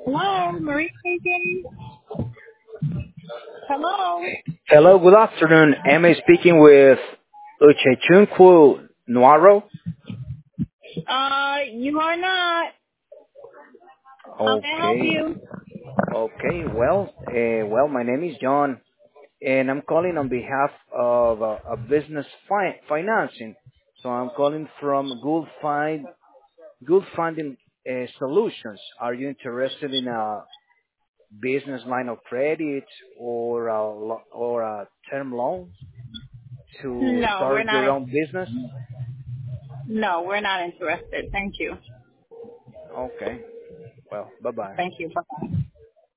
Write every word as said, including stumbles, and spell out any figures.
Hello, Marie speaking. Hello. Hello, good afternoon. Am I speaking with Uchechunku Nuaro? Uh, you are not. How may I help Okay, you? okay. Well, uh, well, my name is John, and I'm calling on behalf of uh, a business fi- financing. So I'm calling from Good Find Good Funding uh, Solutions. Are you interested in a business line of credit or a lo- or a term loan to No, we're start not. your own business? No, we're not interested. Thank you. Okay. Well, bye bye. Thank you. Bye.